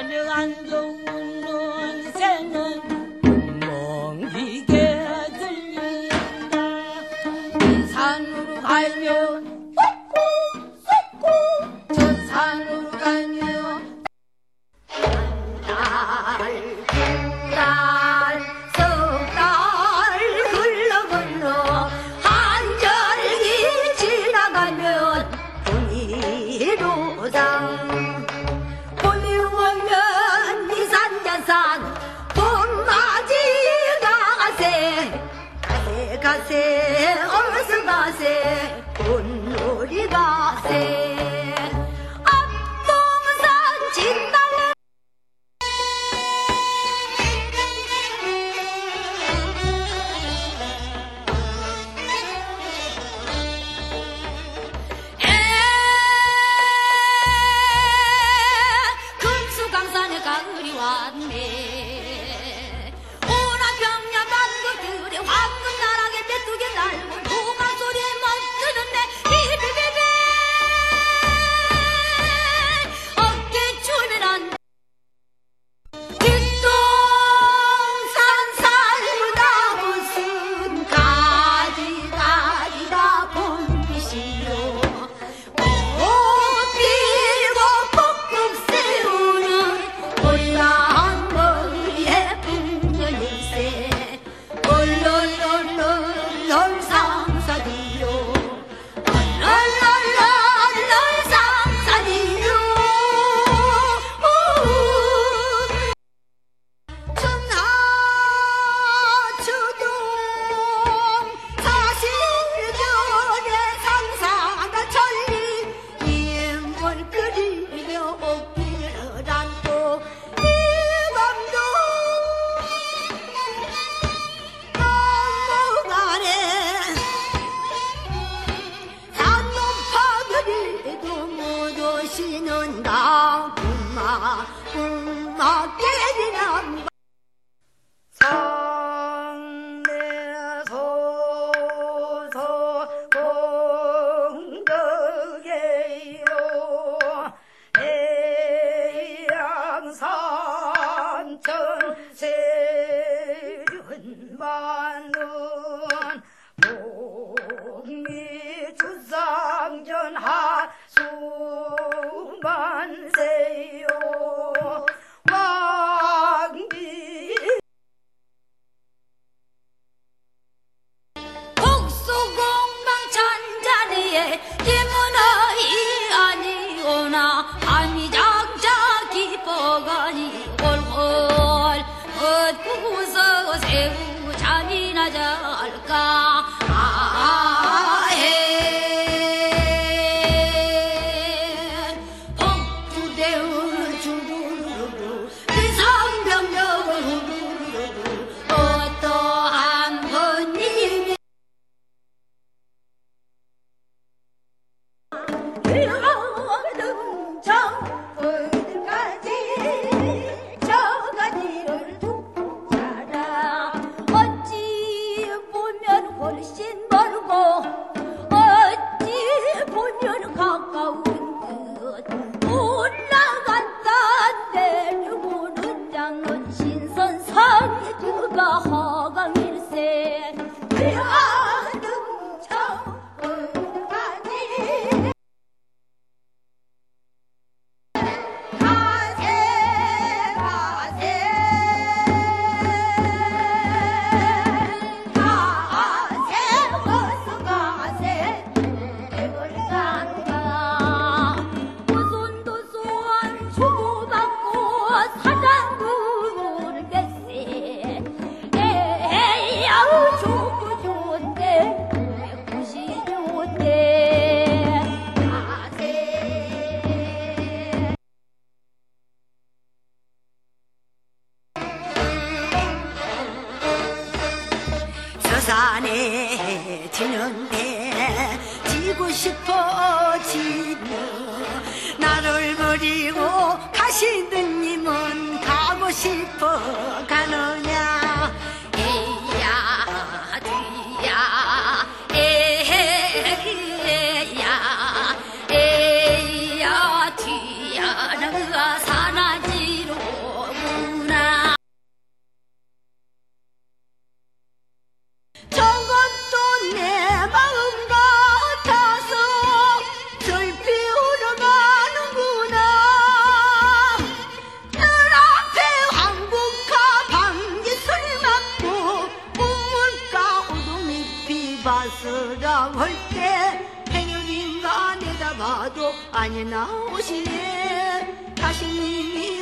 안 좋은 새는 멍이게 들린다. 산으로 가면 쏙쏙 저 산으로 가면 석 달 흘러 한절기 지나가면 분이로당 봄이 오면 이산자산 봄맞이 가세 어서 가세 봄놀이 가세 앞동산 진달래 금수강산에 가을이 왔네. 오나평야 만두들에 황금나락에 메뚜기 날고 동화 소리 멈추는데 비비비비 어깨춤이 난 뒷동산 살보다 무슨 가지가지가 봄빛이요 꽃피고 kokkok세우는 고향 머리에 풍년일세 얼얼얼얼 상사디요 얼얼얼얼 상사디요 천하추동 사실전의 상사가 천리 인물 그리며 어깨를 안고 이 밤도 넘어가네. 산 높아 그리도 못 오시는다. 꿈마 깨지나 상내소서 공덕에요 해양산천 세륜만은 복미주상전 하수만세요 왕비 복수공방 잔잔이에 김은아이 아니오나 아니장자 기뻐가니 홀홀 헛구서 새우 잠이나 잘까 아해 복주대우는 주르르르 그 상병력을 후루루루 어떠한 번님이 이러던 정글까지 저가지를 두고 자라 어찌 보면 훨씬 멀고 어찌 보면 가까운 듯 올라갔다 내려오는 장로 신선상에 그가 허강일세 이러던 정글까지 가세 가세 가세 어서 가세 백을 간다 도손도손 주고받고 사장구를 뺐세 에야우 좋고 좋은데 굿이 좋은데 가세 서산에 지는데 지고 싶어지며 나를 버리고 가시는 님은 가고 싶어 가느냐 에야 뒤야 에야 에야 뒤야 나가 사나지로 가스라 헐때 해녀인가 내다봐도 아니 나오시네 가시님이